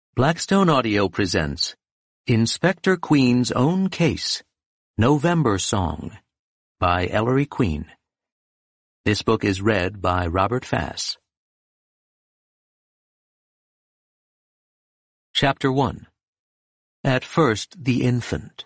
Blackstone Audio presents Inspector Queen's Own Case, November Song, by Ellery Queen. This book is read by Robert Fass. Chapter 1. At First the Infant.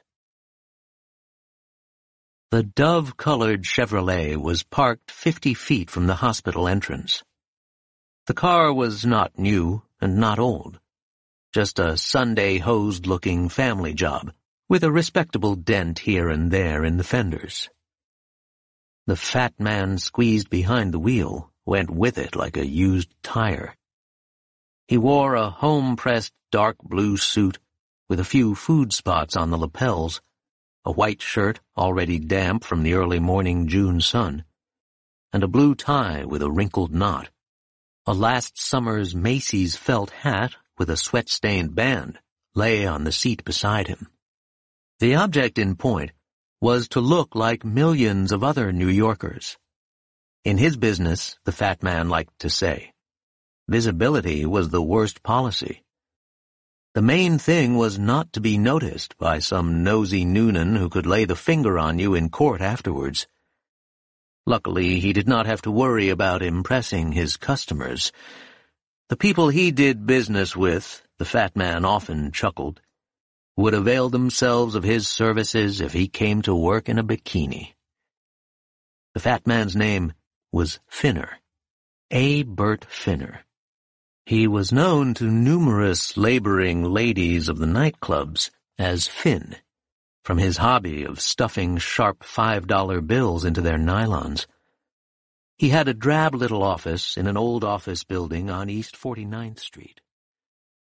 The dove-colored Chevrolet was parked 50 feet from the hospital entrance. The car was not new and not old. Just a Sunday-hosed-looking family job, with a respectable dent here and there in the fenders. The fat man squeezed behind the wheel went with it like a used tire. He wore a home-pressed dark blue suit with a few food spots on the lapels, a white shirt already damp from the early morning June sun, and a blue tie with a wrinkled knot. A last summer's Macy's felt hat with a sweat-stained band lay on the seat beside him. The object in point was to look like millions of other New Yorkers. In his business, the fat man liked to say, visibility was the worst policy. The main thing was not to be noticed by some nosy Noonan who could lay the finger on you in court afterwards. Luckily, he did not have to worry about impressing his customers. The people he did business with, the fat man often chuckled, would avail themselves of his services if he came to work in a bikini. The fat man's name was Finner, A. Bert Finner. He was known to numerous laboring ladies of the nightclubs as Finn, from his hobby of stuffing sharp $5 bills into their nylons. He had a drab little office in an old office building on East 49th Street.